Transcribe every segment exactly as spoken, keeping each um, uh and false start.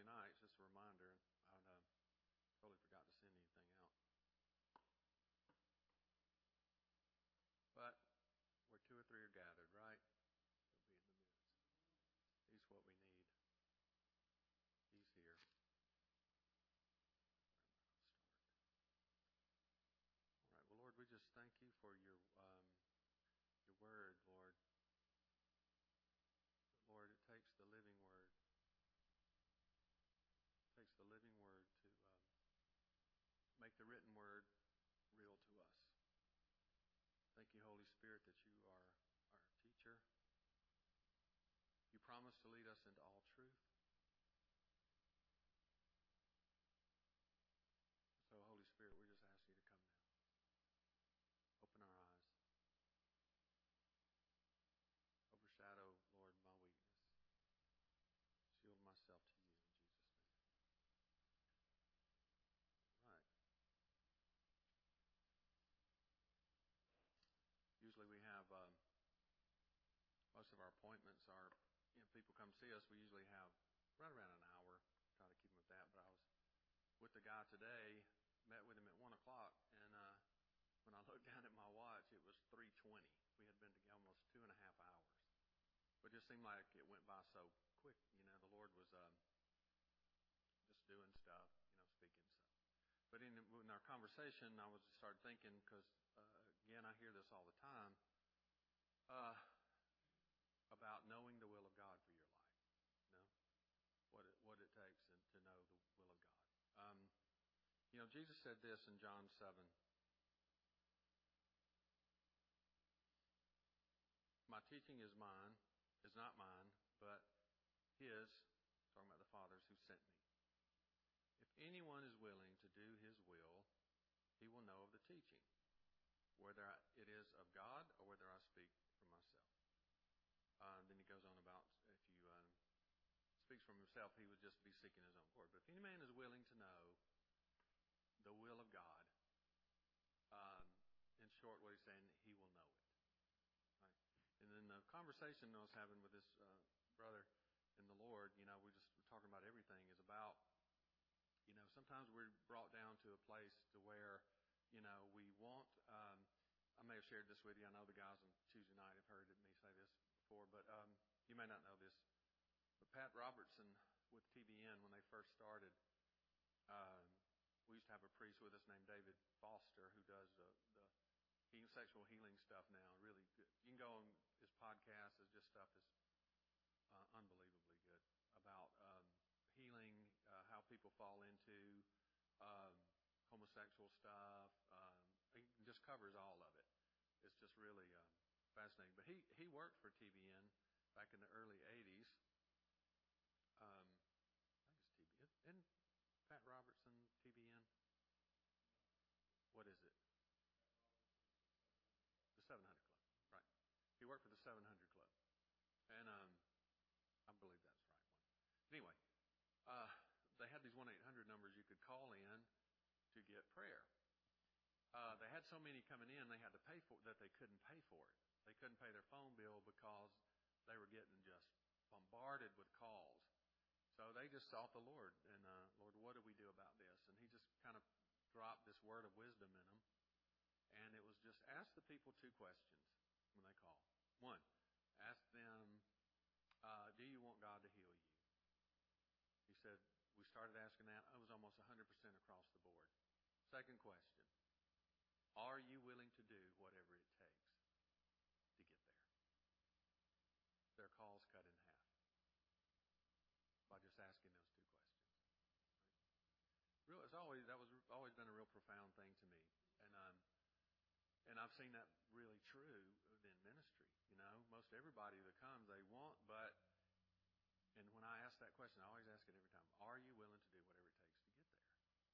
night. It's just a reminder. I uh, totally forgot to send anything out. But where two or three are gathered, right? He'll be in the midst. He's what we need. He's here. Where am I going to start? All right. Well, Lord, we just thank you for your um, your word, Lord. But Lord, it takes the living word. It takes the living word to um, make the written word real to us. Thank you, Holy Spirit, that you are our teacher. You promise to lead us into all truth. So, Holy Spirit, we just ask you to come now. Open our eyes. Overshadow, Lord, my weakness. Shield myself to you in Jesus' name. All right. Usually we have, um, most of our appointments are, you know, people come see us. We usually have right around an hour. Try to keep them with that. But I was with the guy today, met with him at one o'clock, and uh, when I looked down at my watch, it was three twenty. We had been together almost two and a half hours. But it just seemed like it went by so quick. You know, the Lord was um, just doing stuff, you know, speaking stuff. But in, in our conversation, I was just started thinking, because, uh, again, I hear this all the time, uh, about knowing the will of God for your life. You know, what it, what it takes to know the will of God. Um, you know, Jesus said this in John seven. My teaching is mine, is not mine, but His, talking about the Father's who sent me. If anyone is willing to do His will, he will know of the teaching, whether it is of God or whether I speak for myself. Uh, then he goes on about if you uh, speaks from himself, he would just be seeking his own glory. But if any man is willing to know the will of God, um, in short, what he's saying, he will know it. Right? And then the conversation I was having with this uh, brother in the Lord, you know, we just were talking about everything is about, you know, sometimes we're brought down to a place to where, you know, we want, um, I may have shared this with you. I know the guys on Tuesday night have heard me say this before, but um, you may not know this. But Pat Robertson with T B N, when they first started, um, we used to have a priest with us named David Foster who does uh, the healing, sexual healing stuff now. Really good. You can go on his podcast. It's just stuff that's uh, unbelievably good about um, healing, uh, how people fall into um, homosexual stuff. Um, he just covers all of it. It's just really um, fascinating. But he, he worked for T B N back in the early eighties. Um, I think it's T B N. Isn't Pat Robertson T B N? What is it? The seven hundred Club. Right. He worked for the seven hundred Club. And um, I believe that's the right one. Anyway, uh, they had these one eight hundred numbers you could call in to get prayer. Uh, they had so many coming in, they had to pay for it, that they couldn't pay for it. They couldn't pay their phone bill because they were getting just bombarded with calls. So they just sought the Lord. And, uh, Lord, what do we do about this? And He just kind of dropped this word of wisdom in them. And it was just ask the people two questions when they call. One, ask them, uh, do you want God to heal you? He said, we started asking that. It was almost one hundred percent across the board. Second question, are you willing to do whatever it takes to get there? Their calls cut in half by just asking those two questions. Right? Real, it's always that was always been a real profound thing to me, and um, and I've seen that really true in ministry. You know, most everybody that comes, they want, but and when I ask that question, I always ask it every time: are you willing to do whatever it takes to get there?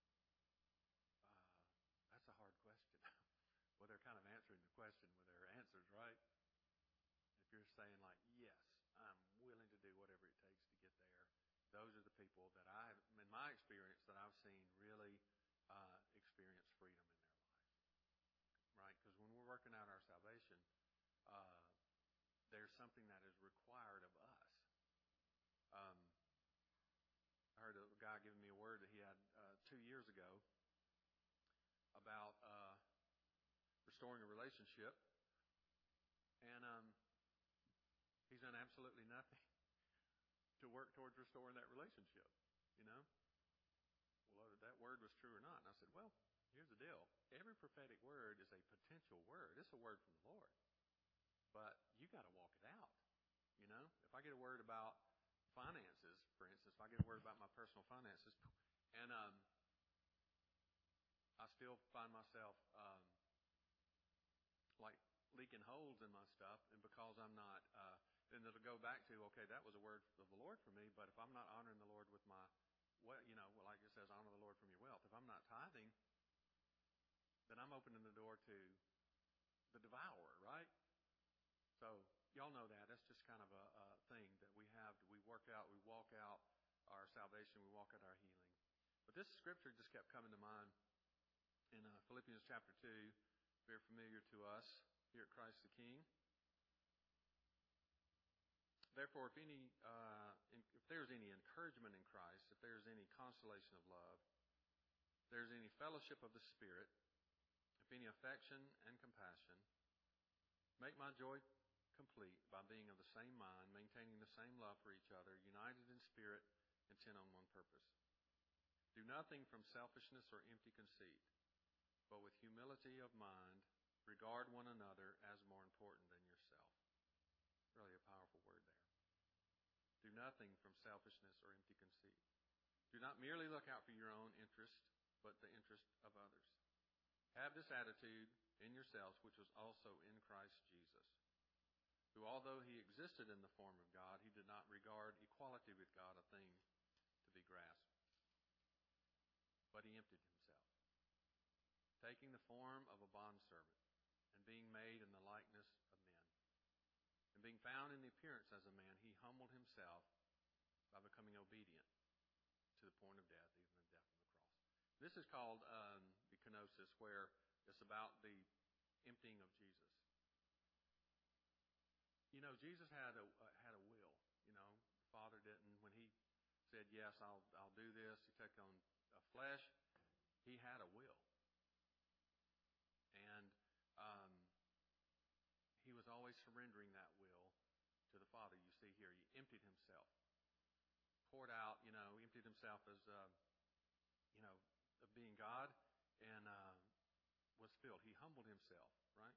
Uh, that's a hard question. Well, they're kind of answering the question with their answers, right? If you're saying like, yes, I'm willing to do whatever it takes to get there, those are the people that I have, in my experience, that I've seen really uh, experience freedom in their life, right? Because when we're working out our salvation, uh, there's something that is required of us. Um, I heard a, restoring a relationship, and um, he's done absolutely nothing to work towards restoring that relationship, you know? Well, whether that word was true or not. And I said, well, here's the deal. Every prophetic word is a potential word. It's a word from the Lord. But you got to walk it out, you know? If I get a word about finances, for instance, if I get a word about my personal finances, and um, I still find myself um, like leaking holes in my stuff, and because I'm not, uh, then it'll go back to, okay, that was a word of the Lord for me, but if I'm not honoring the Lord with my, well, you know, well, like it says, honor the Lord from your wealth. If I'm not tithing, then I'm opening the door to the devourer, right? So y'all know that. That's just kind of a, a thing that we have. We work out, we walk out our salvation, we walk out our healing. But this scripture just kept coming to mind in uh, Philippians chapter two, very familiar to us here at Christ the King. Therefore, if any, uh, if there's any encouragement in Christ, if there's any consolation of love, if there's any fellowship of the Spirit, if any affection and compassion, make my joy complete by being of the same mind, maintaining the same love for each other, united in spirit, intent on one purpose. Do nothing from selfishness or empty conceit, but with humility of mind, regard one another as more important than yourself. Really a powerful word there. Do nothing from selfishness or empty conceit. Do not merely look out for your own interest, but the interest of others. Have this attitude in yourselves, which was also in Christ Jesus, who, although he existed in the form of God, he did not regard equality with God a thing to be grasped, but he emptied himself, taking the form of a bondservant, and being made in the likeness of men. And being found in the appearance as a man, he humbled himself by becoming obedient to the point of death, even the death of the cross. This is called um, the kenosis, where it's about the emptying of Jesus. You know, Jesus had a uh, had a will. You know, the Father didn't. When he said, yes, I'll I'll do this, he took on a flesh, he had a will. And um, he was always surrendering that will to the Father. You see here, he emptied himself, poured out, you know, emptied himself as, uh, you know, of being God, and uh, was filled. He humbled himself, right?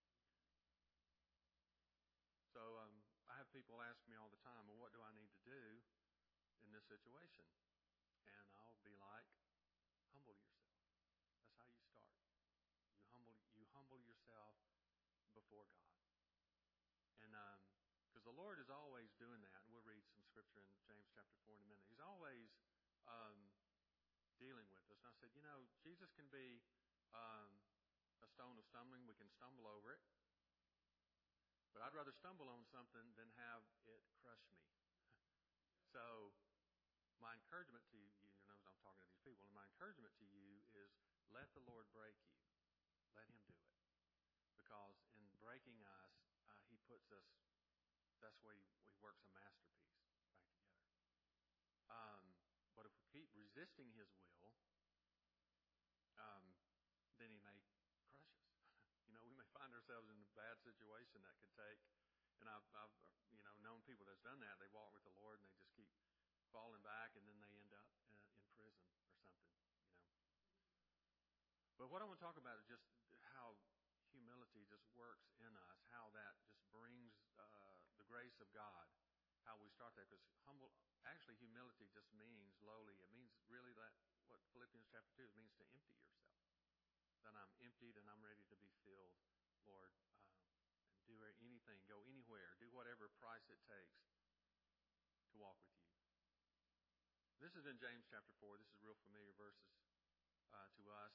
So um, I have people ask me all the time, well, what do I need to do in this situation? And I'll be like, humble yourself. That's how you start. You humble you humble yourself before God. And because um, the Lord is always doing that, and we'll read some scripture in James chapter four in a minute. He's always um, dealing with us. And I said, you know, Jesus can be um, a stone of stumbling. We can stumble over it. But I'd rather stumble on something than have it crush me. So my encouragement to you, you know, I'm talking to these people, and my encouragement to you is let the Lord break you. Let him do it. Because in breaking us, uh, he puts us, that's where he, he works a masterpiece back together. Um, but if we keep resisting his will, um, then he may crush us. You know, we may find ourselves in a bad situation that could take, and I've, I've, you know, known people that's done that. They walk with the Lord and they just keep falling back, and then they end up uh, in prison or something, you know. But what I want to talk about is just how humility just works in us, how that just brings uh, the grace of God, how we start that. Because humble, actually, humility just means lowly. It means really that what Philippians chapter two means to empty yourself. Then I'm emptied and I'm ready to be filled, Lord, uh, and do anything, go anywhere, do whatever price it takes to walk with you. This is in James chapter four. This is real familiar verses uh, to us.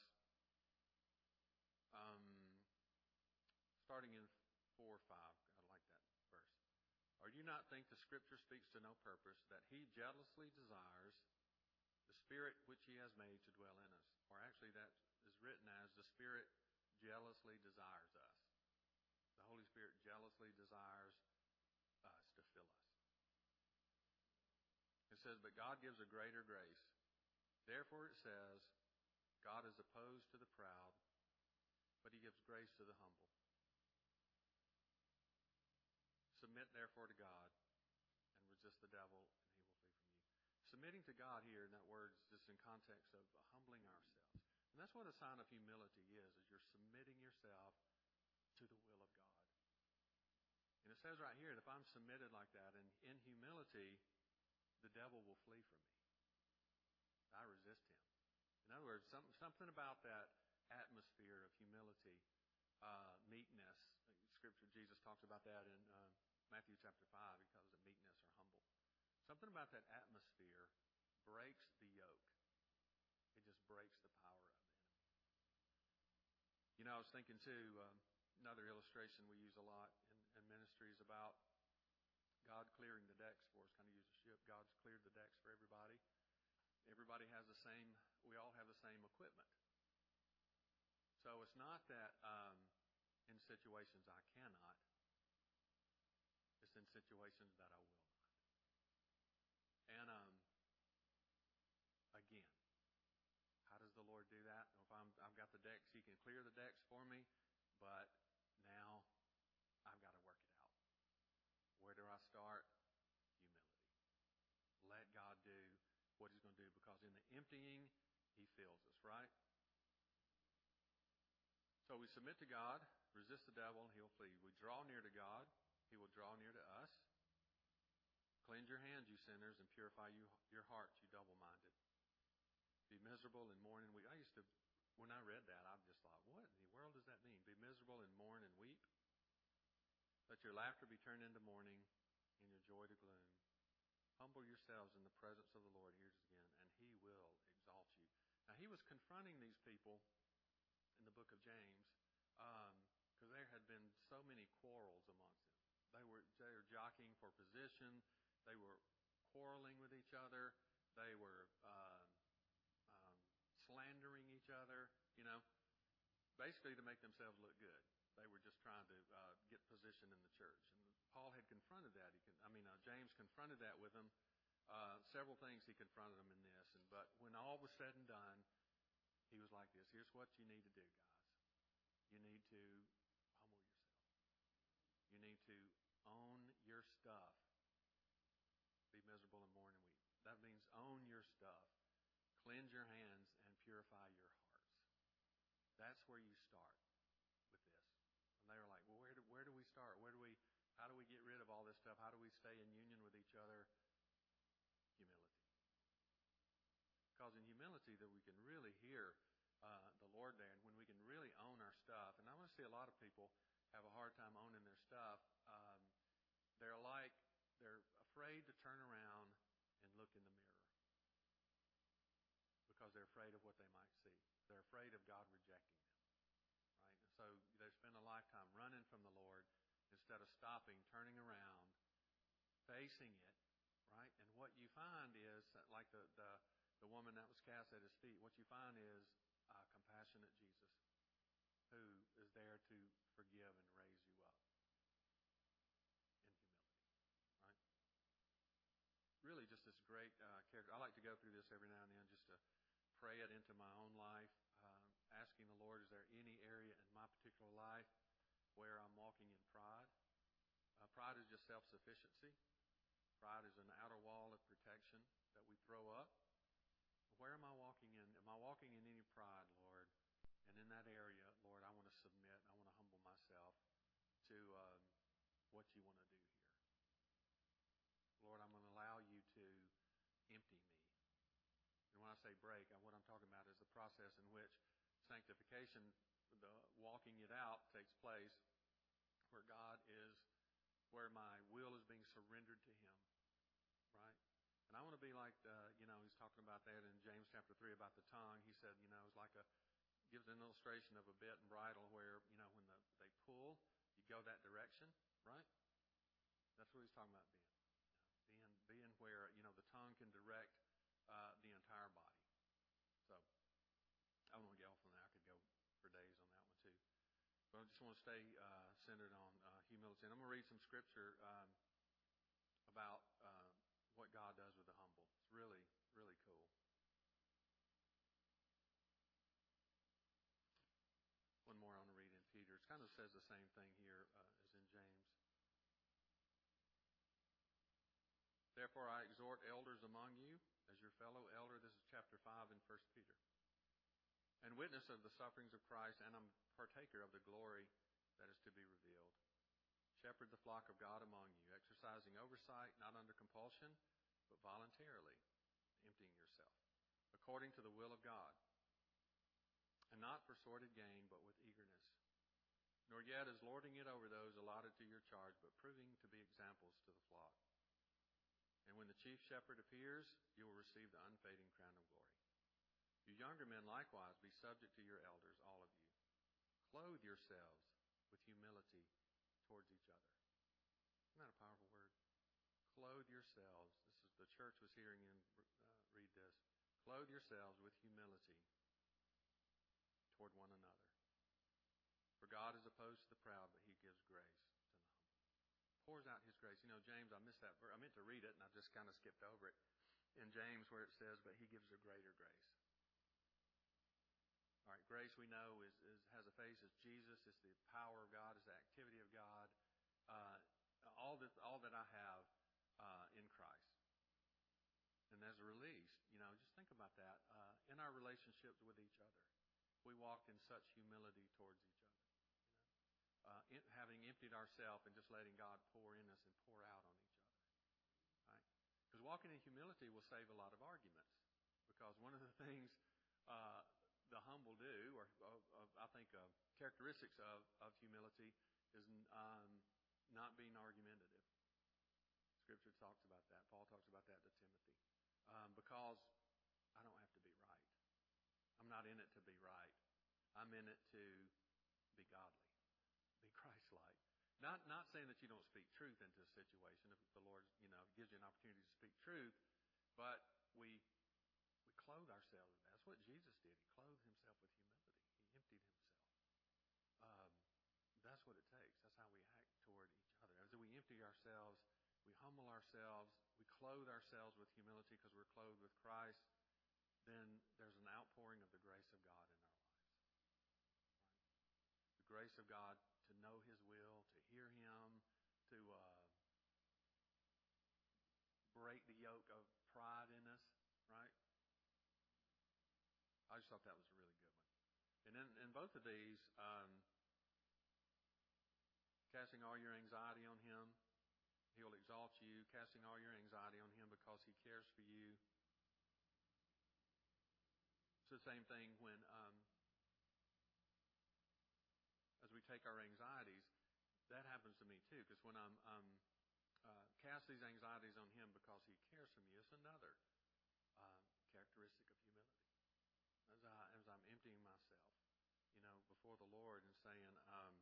Um, starting in four or five, I like that verse. Or do you not think the Scripture speaks to no purpose, that He jealously desires the Spirit which He has made to dwell in us? Or actually that is written as the Spirit jealously desires us. The Holy Spirit jealously desires us to fill us. It says, but God gives a greater grace. Therefore it says, God is opposed to the proud, but he gives grace to the humble. Submit therefore to God and resist the devil, and he will flee from you. Submitting to God here in that word is just in context of humbling ourselves. And that's what a sign of humility is, is you're submitting yourself to the will of God. And it says right here that if I'm submitted like that, and in humility, the devil will flee from me. I resist him. In other words, some, something about that atmosphere of humility, uh, meekness. Scripture, Jesus talks about that in uh, Matthew chapter five. He calls it meekness or humble. Something about that atmosphere breaks the yoke. It just breaks the power of the enemy. You know, I was thinking too, um, another illustration we use a lot in, in ministry is about God clearing the decks for us. Kind of use a ship. God's cleared the decks for everybody. Everybody has the same, we all have the same equipment. So it's not that um, in situations I cannot. It's in situations that I will not. And um, again, how does the Lord do that? If I'm, I've got the decks, He can clear the decks for me, but now I've got to work it out. Where do I start? Humility. Let God do what He's going to do, because in the emptying, He fills us, right? So we submit to God, resist the devil, and He'll flee. We draw near to God, He will draw near to us. Cleanse your hands, you sinners, and purify you, your hearts, you double-minded. Be miserable and mourn and weep. I used to, when I read that, I just thought, what in the world does that mean? Be miserable and mourn and weep. Let your laughter be turned into mourning and your joy to gloom. Humble yourselves in the presence of the Lord, here's it again, and He will exalt you. Now, He was confronting these people in the book of James because um, there had been so many quarrels amongst them. They were, they were jockeying for position. They were quarreling with each other. They were uh, um, slandering each other, you know, basically to make themselves look good. They were just trying to uh, get position in the church. And Paul had confronted that. He can, I mean, uh, James confronted that with them. Uh, several things he confronted them in this. And But when all was said and done, he was like this. Here's what you need to do, guys. You need to humble yourself. You need to own your stuff. Be miserable and mourn and weep. That means own your stuff. Cleanse your hands and purify your hearts. That's where you start with this. And they were like, well, where do, where do we start? Where do we, how do we get rid of all this stuff? How do we stay in union with each other? Humility. Because in humility that we can really hear uh, the Lord there, and when we can really own our stuff. And I want to see a lot of people have a hard time owning their stuff. Um, they're like, they're afraid to turn around and look in the mirror because they're afraid of what they might see. They're afraid of God rejecting them, right? And so they spend a lifetime running from the Lord instead of stopping, turning around, facing it, right? And what you find is, like the the, the woman that was cast at His feet, what you find is a compassionate Jesus who is there to forgive and raise you up in humility, right? Really just this great uh, character. I like to go through this every now and then just to pray it into my own life, uh, asking the Lord, is there any area in my particular life where I'm walking in pride? Uh, pride is just self-sufficiency. Pride is an outer wall of protection that we throw up. Where am I walking in? Am I walking in any pride, Lord? And in that area, Lord, I want to submit. I want to humble myself to um, what you want to do here. Lord, I'm going to allow you to empty me. And when I say break, what I'm talking about is the process in which sanctification, the walking it out, takes place, where God is, where my will is being surrendered to Him, right? And I want to be like, the, you know, he's talking about that in James chapter three about the tongue. He said, you know, it's like a, gives an illustration of a bit and bridle where, you know, when the, they pull, you go that direction, right? That's what he's talking about being. You know, being, being where, you know, the tongue can direct uh, the entire body. So, I don't want to get off on that. I could go for days on that one too. But I just want to stay uh, centered on uh, humility. And I'm going to read some scripture um, about uh, what God does with the humble. It's really, really cool. One more I want to read. says the same thing here uh, as in James. Therefore, I exhort elders among you, as your fellow elder. This is chapter five in First Peter. And witness of the sufferings of Christ, and I'm partaker of the glory that is to be revealed. Shepherd the flock of God among you, exercising oversight, not under compulsion, but voluntarily, emptying yourself, according to the will of God, and not for sordid gain, but with eagerness, nor yet as lording it over those allotted to your charge, but proving to be examples to the flock. And when the chief shepherd appears, you will receive the unfading crown of glory. You younger men likewise be subject to your elders, all of you. Clothe yourselves with humility towards each other. Isn't that a powerful word? Clothe yourselves. This is the church was hearing you uh, read this. Clothe yourselves with humility toward one another. For God is opposed to the proud, but He gives grace to the humble. Pours out His grace. You know, James, I missed that verse. I meant to read it, and I just kind of skipped over it. In James, where it says, but He gives a greater grace. All right, grace we know is, is has a face. It's Jesus. It's the power of God. It's the activity of God. Uh, all that all that I have uh, in Christ. And as a release, you know, just think about that. Uh, in our relationships with each other, we walked in such humility towards each other. You know, uh, in, having emptied ourselves and just letting God pour in us and pour out on each other. Right? Because walking in humility will save a lot of arguments. Because one of the things uh, the humble do, or uh, I think uh, characteristics of, of humility, is um, not being argumentative. Scripture talks about that. Paul talks about that to Timothy. Um, because I don't have to be right. I'm not in it to be right. I'm in it to be godly, be Christ-like. Not not saying that you don't speak truth into a situation if the Lord, you know, gives you an opportunity to speak truth, but we we clothe ourselves. That's what Jesus did. He clothed Himself with humility. He emptied Himself. Um, that's what it takes. That's how we act toward each other. As we empty ourselves, we humble ourselves, we clothe ourselves with humility because we're clothed with Christ, then there's an outpouring of the grace of God in our lives. Right? The grace of God to know His will, to hear Him, to uh, break the yoke of pride in us, right? I just thought that was a really good one. And in, in both of these, um, casting all your anxiety on Him, He will exalt you. Casting all your anxiety on Him because He cares for you. It's the same thing when, um, as we take our anxieties, that happens to me too. Because when I'm um, uh, cast these anxieties on Him because He cares for me, it's another uh, characteristic of humility. As, I, as I'm emptying myself, you know, before the Lord and saying, um,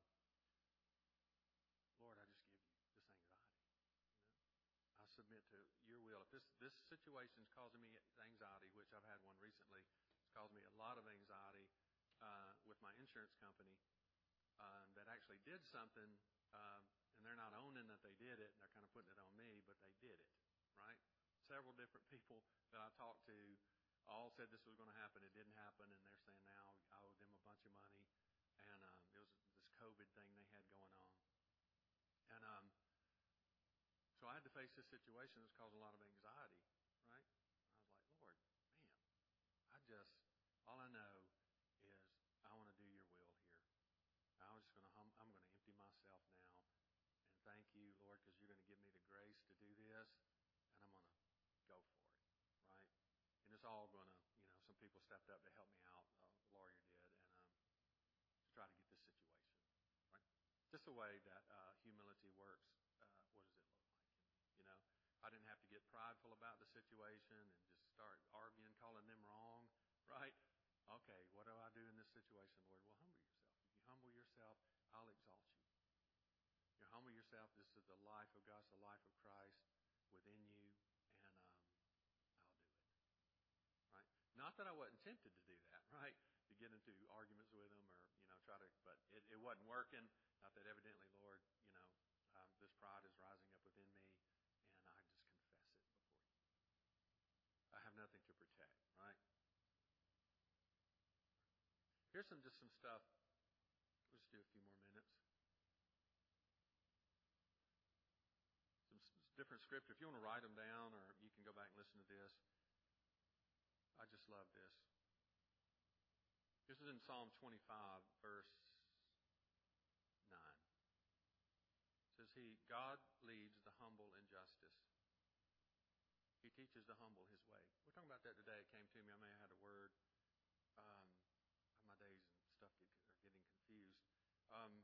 Lord, I just give you this anxiety. You know, I submit to your will. If this this situation is causing me anxiety, which I've had one recently, it's caused me a lot of anxiety uh, with my insurance company um, that actually did something, um, and they're not owning that they did it, and they're kind of putting it on me, but they did it, right? Several different people that I talked to all said this was going to happen. It didn't happen, and they're saying now I owe them a bunch of money. And um, it was this COVID thing they had going on. And um, so I had to face this situation that's caused a lot of anxiety, right? I was like, Lord, man, I just, all I know is I want to do your will here. I was just going to, hum, I'm going to empty myself now. And thank you, Lord, because you're going to give me the grace to do this, and I'm going to go for it, right? And it's all going to, you know, some people stepped up to help me out. Uh, the lawyer did, and um, to try to get this situation right. Just the way that uh, humility works. Uh, what does it look like? You know, I didn't have to get prideful about the situation and just start arguing, calling them wrong, right? Okay, what do I do in this situation, Lord? Well, humble yourself. If you humble yourself, I'll exalt you. You humble yourself. This is the life of God, it's the life of Christ within you, and um, right? Not that I wasn't tempted to do that, right? To get into arguments with them or, you know, try to, but it, it wasn't working. Not that evidently, Lord, you know, um, this pride is rising up within me, and I just confess it before you. I have nothing to protect, right? Here's some just some stuff. Just Let's do a few more minutes. Some different scripture. If you want to write them down, or you can go back and listen to this. I just love this. This is in Psalm twenty-five, verse nine. It says, "He, God leads the humble in justice. He teaches the humble His way." We're talking about that today. It came to me. I may have had a word. Um, my days and stuff get, are getting confused. Um,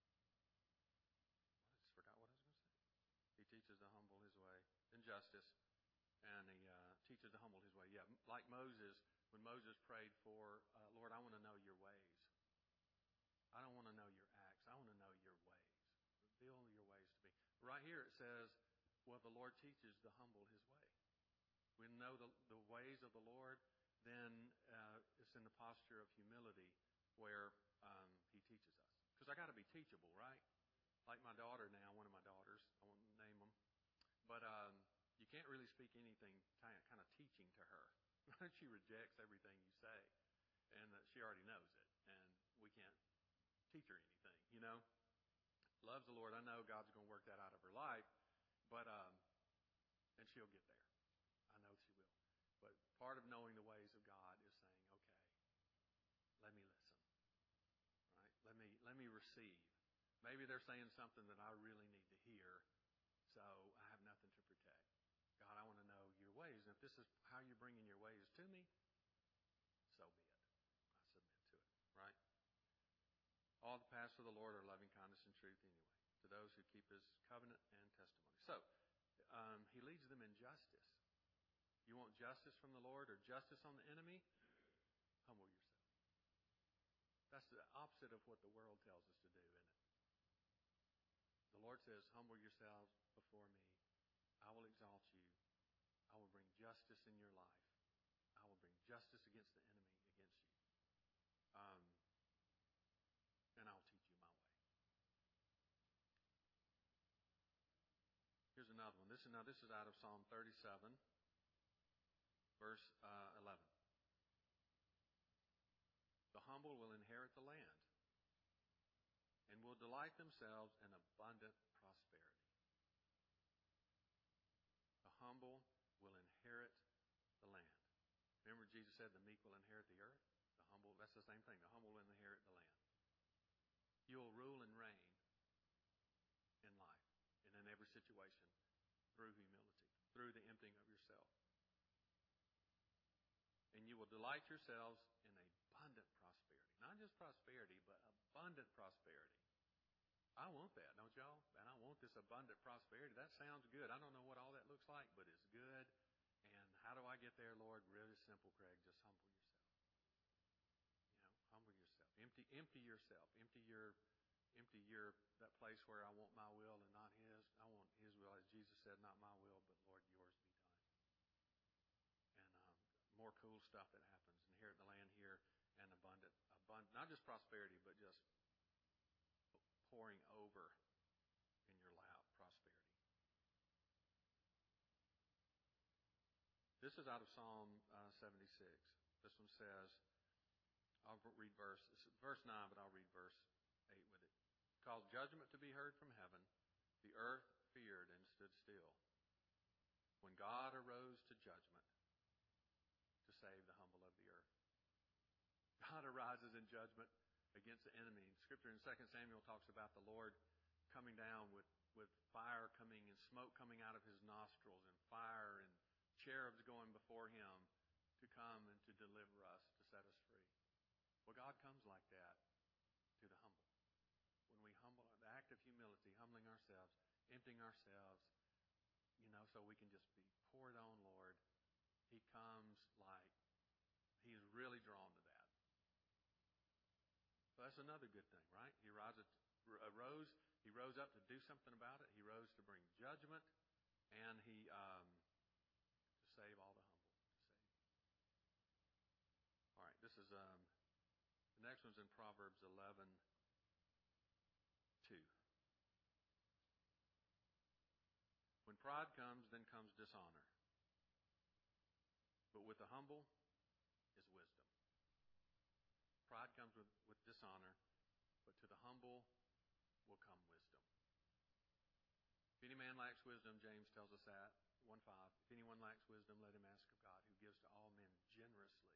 I just forgot what I was going to say. He teaches the humble His way in justice, and He uh, teaches the humble His way. Yeah, like Moses, when Moses prayed for, uh, Lord, I want to know your ways. I don't want to know your acts. I want to know your ways. Reveal your ways to me. Right here it says, well, the Lord teaches the humble His way. We know the, the ways of the Lord, then uh, it's in the posture of humility where um, He teaches us. Because I got to be teachable, right? Like my daughter now, one of my daughters, I won't name them, but um, you can't really speak anything kind of, kind of teaching to her. She rejects everything you say, and uh, she already knows it, and we can't teach her anything, you know? Loves the Lord. I know God's going to work that out of her life, but um, and she'll get there. I know she will. But part of knowing the ways of God is saying, okay, let me listen. Right? Let me let me receive. Maybe they're saying something that I really need to hear, so I have nothing to protect. God, I want to know your ways. And if this is how you're bringing your ways to me, so be it. I submit to it. Right? All the paths of the Lord are loving kindness and truth anyway, to those who keep His covenant and testimony. So, um, He leads them in justice. You want justice from the Lord or justice on the enemy? Humble yourself. That's the opposite of what the world tells us to do, isn't it? The Lord says, humble yourselves before me. I will exalt you. I will bring justice in your life. I will bring justice against the enemy, against you. Um, and I'll teach you my way. Here's another one. This is now this is out of Psalm thirty-seven. Verse uh, eleven. The humble will inherit the land and will delight themselves in abundant prosperity. The humble will inherit the land. Remember Jesus said the meek will inherit the earth? The humble, that's the same thing. The humble will inherit the land. You'll rule and reign in life and in every situation through humility, through the emptying of yourself. And you will delight yourselves in abundant prosperity. Not just prosperity, but abundant prosperity. I want that, don't y'all? And I want this abundant prosperity. That sounds good. I don't know what all that looks like, but it's good. And how do I get there, Lord? Really simple, Craig. Just humble yourself. You know, humble yourself. Empty, empty yourself. Empty your, empty your that place where I want my will and not His. I want His will, as Jesus said, not my will, but Lord, yours be done. And um, more cool stuff that happens. Inherit the land here and abundant, abundant, not just prosperity, but just pouring over in your lap prosperity. This is out of Psalm uh, seventy-six. This one says, I'll read verse, verse nine, but I'll read verse eight with it. Caused judgment to be heard from heaven. The earth feared and stood still. When God arose to judgment, to save the humble of the earth. God arises in judgment against the enemy. Scripture in Second Samuel talks about the Lord coming down with, with fire coming and smoke coming out of His nostrils and fire and cherubs going before Him to come and to deliver us, to set us free. Well, God comes like that to the humble. When we humble, the act of humility, humbling ourselves, emptying ourselves, you know, so we can just be poured on, Lord. He comes like He's really drawn to that. So that's another good thing, right? He rises, arose. He rose up to do something about it. He rose to bring judgment, and He um, to save all the humble. To save. All right, this is um, the next one's in Proverbs eleven two. When pride comes, then comes dishonor. But with the humble is wisdom. Pride comes with, with dishonor, but to the humble humble will come wisdom. If any man lacks wisdom, James tells us that, one five, if anyone lacks wisdom, let him ask of God, who gives to all men generously.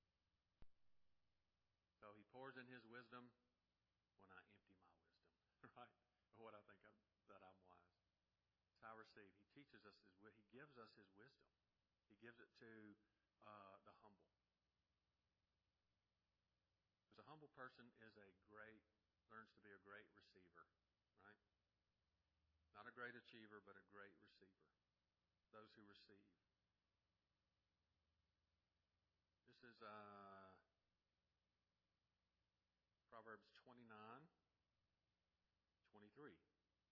So he pours in his wisdom when I empty my wisdom, right? Or what I think I'm, that I'm wise. That's how I receive. He teaches us his wisdom. He gives us his wisdom. He gives it to uh, the humble. Because a humble person is a great, learns to be a great receiver, right? Not a great achiever, but a great receiver. Those who receive. This is uh, Proverbs twenty-nine, twenty-three. It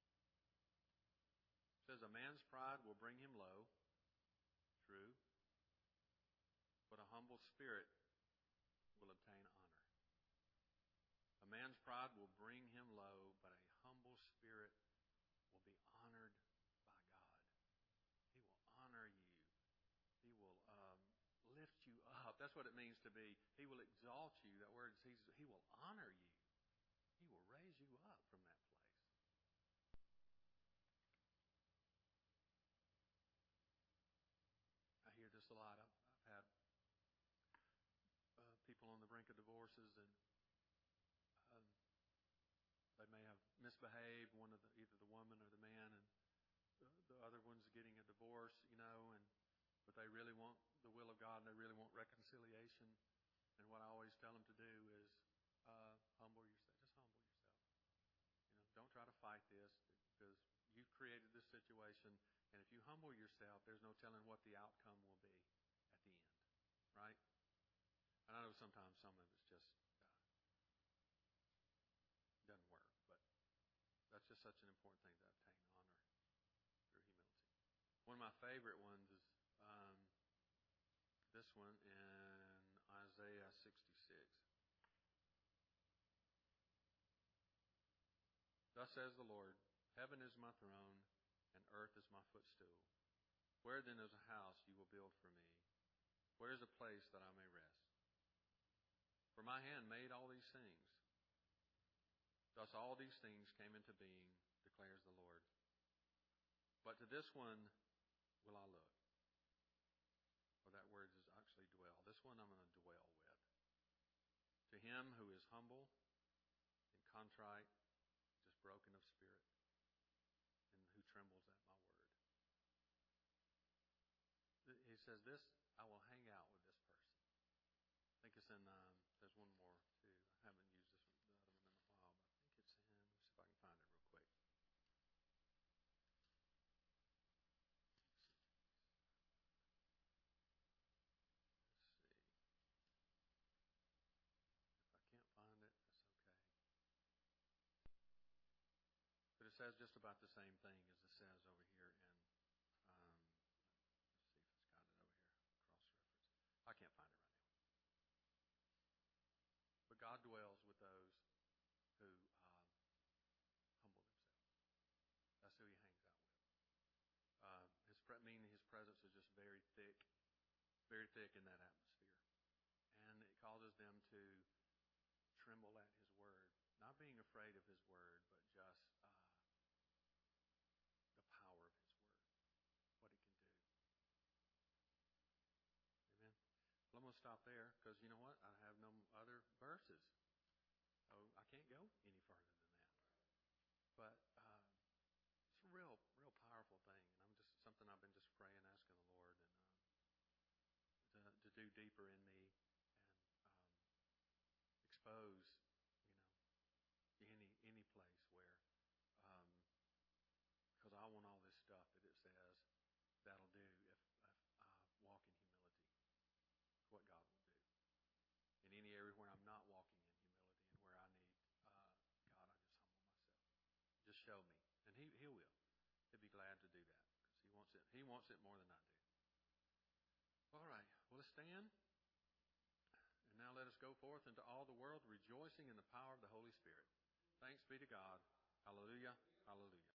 says, a man's pride will bring him low. True. But a humble spirit will obtain honor. A man's pride will bring him low, but a humble spirit will be honored by God. He will honor you. He will um, lift you up. That's what it means to be. He will exalt you. That word is, he will honor you. He will raise you up from that place. I hear this a lot. I've, I've had uh, people on the brink of divorces, and um, they may have misbehaved, one of the, either the woman or the man, and the, the other one's getting a divorce, you know, and but they really want the will of God, and they really want reconciliation. And what I always tell them to do is uh, humble yourself. Just humble yourself. You know, don't try to fight this, because you've created this situation. And if you humble yourself, there's no telling what the outcome will be at the end, right? And I know sometimes some of it's just uh, doesn't work, but that's just such an important thing, to obtain honor through humility. One of my favorite ones is um, this one in Isaiah sixty-six. Thus says the Lord, heaven is my throne, and earth is my footstool. Where then is a house you will build for me? Where is a place that I may rest? For my hand made all these things. Thus all these things came into being, declares the Lord. But to this one will I look. Well, that word is actually dwell. This one I'm going to dwell with. To him who is humble and contrite, just broken of spirit, and who trembles at my word. He says, this, I will hang out with this person. I think it's in, um, there's one more too. I haven't used this one, the other one in a while, but I think it's in, let me see if I can find it real quick. Let's see. If I can't find it, that's okay. But it says just about the same thing as it says over here in, um, let's see if it's got it over here, cross-reference. I can't find it right now. But God dwells with those who um, humble themselves. That's who he hangs out with. Uh, his pre- meaning his presence is just very thick, very thick in that atmosphere. And it causes them to tremble at his word. Not being afraid of his word, but just uh, the power of his word. What it can do. Amen. Well, I'm going to stop there because you know what? I have no other verses. So I can't go any further than that. But uh, it's a real, real powerful thing. And I'm just something I've been just praying, asking the Lord and um, to, to do deeper in me and um, expose, you know, any any place where, because um, I want all this stuff that it says that'll do if, if I walk in humility. What God will do. In any area where I'm not walking in humility and where I need, uh, God, I just humble myself. Just show me. And he, he will. He'll be glad to do that because he wants it. He wants it more than I do. All right. Well, let's stand. And now let us go forth into all the world rejoicing in the power of the Holy Spirit. Thanks be to God. Hallelujah. Hallelujah.